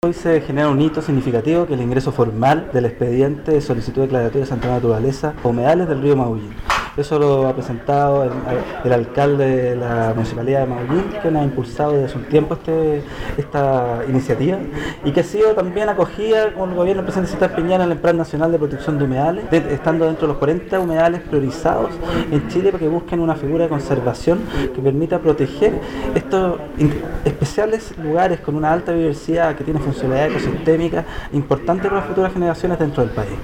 Hoy se genera un hito significativo que es el ingreso formal del expediente de solicitud declaratoria de Santa Naturaleza a humedales del río Maullín. Eso lo ha presentado el alcalde de la Municipalidad de Maullín, quien ha impulsado desde hace un tiempo esta iniciativa y que ha sido también acogida con el gobierno del presidente Sebastián Piñera en el Plan Nacional de Protección de Humedales, estando dentro de los 40 humedales priorizados en Chile para que busquen una figura de conservación que permita proteger estos especiales lugares con una alta biodiversidad que tiene funcionalidad ecosistémica importante para las futuras generaciones dentro del país.